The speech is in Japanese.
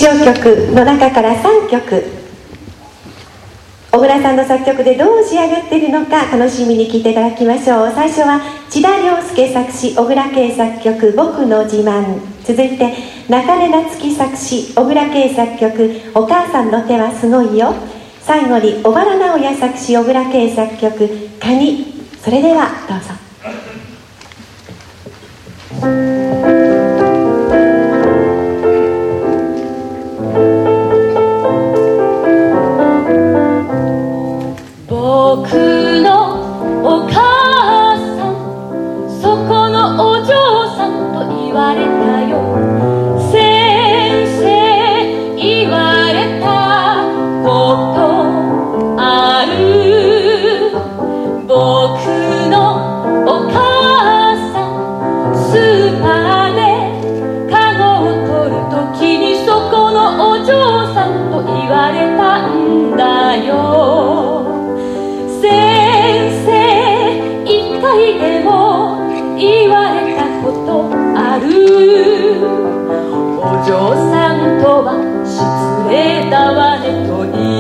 唱曲の中から3曲、小倉さんの作曲でどう仕上がっているのか楽しみに聴いていただきましょう。最初は千田良介作詞、小倉圭作曲、僕の自慢。続いて中根夏樹作詞、小倉圭作曲、お母さんの手はすごいよ。最後に小原直也作詞、小倉圭作曲、カニ。それではどうぞ。 僕のお母さん、そこのお嬢さんと言われたよ。先生言われたことある。僕のお母さん、スーパーでカゴを取るときにそこのお嬢さんと言われたんだよ。先生一回でも言われたことある。お嬢さんとは失礼だわねと言